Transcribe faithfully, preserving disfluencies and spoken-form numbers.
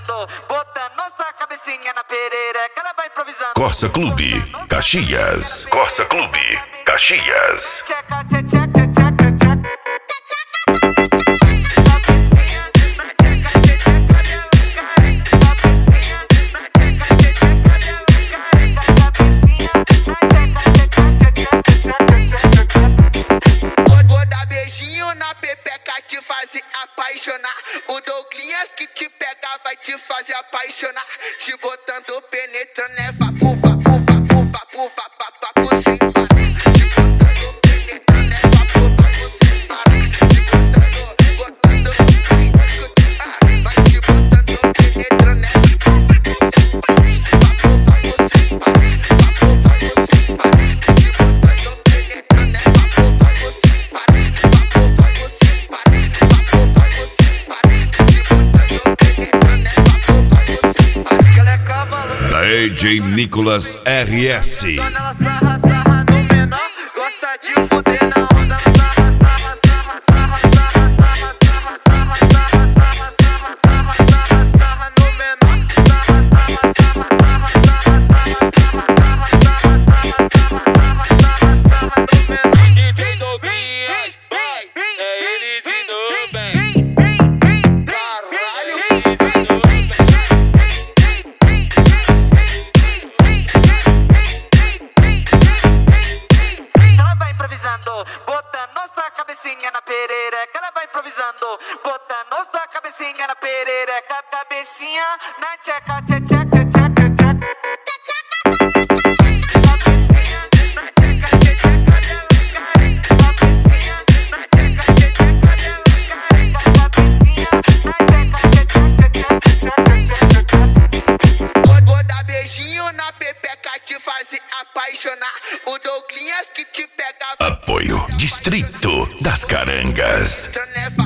improvisando, botando sua cabecinha na perereca, ela vai improvisando. Corsa Clube, Caxias. Corsa Clube, Caxias. Tcheca, tcheca, tcheca, tcheca, tcheca. Te fazer apaixonar. O Douglinhas que te pega vai te fazer apaixonar. Te botando penetrando, é vapo, vapo, vapo, vapo, vapo, vapo sem parar. Te botando penetrando, é vapo, vapo sem parar. Te botando, botando no fim. Vai te botando penetrando, é vapo, vapo sem parar. Vapo, vapo sem parar. Te botando penetrando, é vapo, vapo sem parar. Vapo, vapo sem parar. D J Nicolas R S. Ela sarra, sarra no menor, gosta de fuder na onda. Sarra, sarra, sarra, sarra, sarra, sarra, sarra, sarra, sarra, sarra, sarra, sarra no menor. Sarra, sarra, sarra, sarra, sarra, sarra, sarra, sarra, sarra, sarra, sarra no menor. D J Douglinhas, vai, é ele de novo, bem. Botando sua cabecinha na perereca, ela vai improvisando. Botando sua cabecinha na perereca, cabecinha na tcheca, tcheca, tcheca, tcheca, tcheca. Te fazer apaixonar. O Douglinhas que te pega. Apoio Distrito das Carangas.